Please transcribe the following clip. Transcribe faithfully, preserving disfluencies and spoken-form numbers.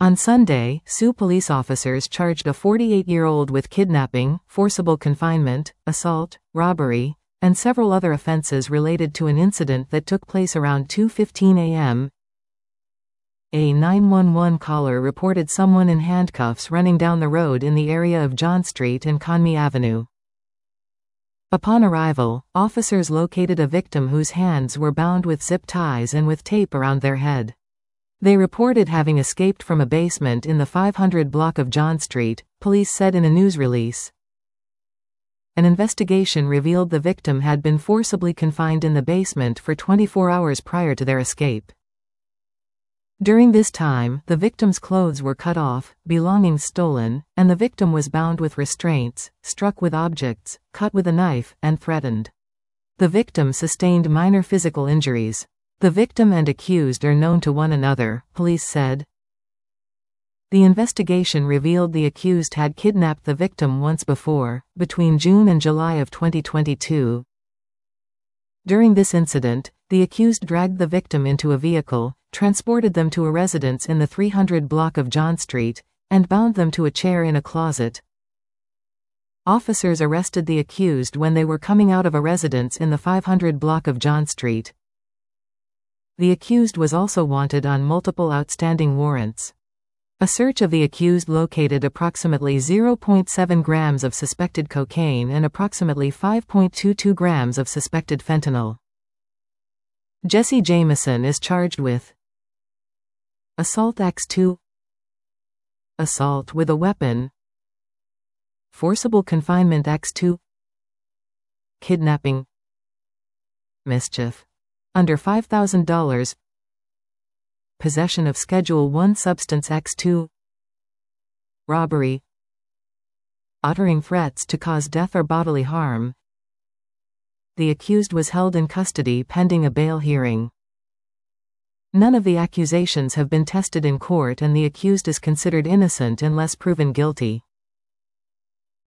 On Sunday, Sioux police officers charged a forty-eight-year-old with kidnapping, forcible confinement, assault, robbery, and several other offenses related to an incident that took place around two fifteen a m A nine one one caller reported someone in handcuffs running down the road in the area of John Street and Conmee Avenue. Upon arrival, officers located a victim whose hands were bound with zip ties and with tape around their head. They reported having escaped from a basement in the five hundred block of John Street, police said in a news release. An investigation revealed the victim had been forcibly confined in the basement for twenty-four hours prior to their escape. During this time, the victim's clothes were cut off, belongings stolen, and the victim was bound with restraints, struck with objects, cut with a knife, and threatened. The victim sustained minor physical injuries. The victim and accused are known to one another, police said. The investigation revealed the accused had kidnapped the victim once before, between June and July of twenty twenty-two. During this incident, the accused dragged the victim into a vehicle, transported them to a residence in the three hundred block of John Street, and bound them to a chair in a closet. Officers arrested the accused when they were coming out of a residence in the five hundred block of John Street. The accused was also wanted on multiple outstanding warrants. A search of the accused located approximately zero point seven grams of suspected cocaine and approximately five point two two grams of suspected fentanyl. Jesse Jameson is charged with assault X two, assault with a weapon, forcible confinement X two, kidnapping, mischief under five thousand dollars, possession of Schedule one substance X two, robbery, uttering threats to cause death or bodily harm. The accused was held in custody pending a bail hearing. None of the accusations have been tested in court and the accused is considered innocent unless proven guilty.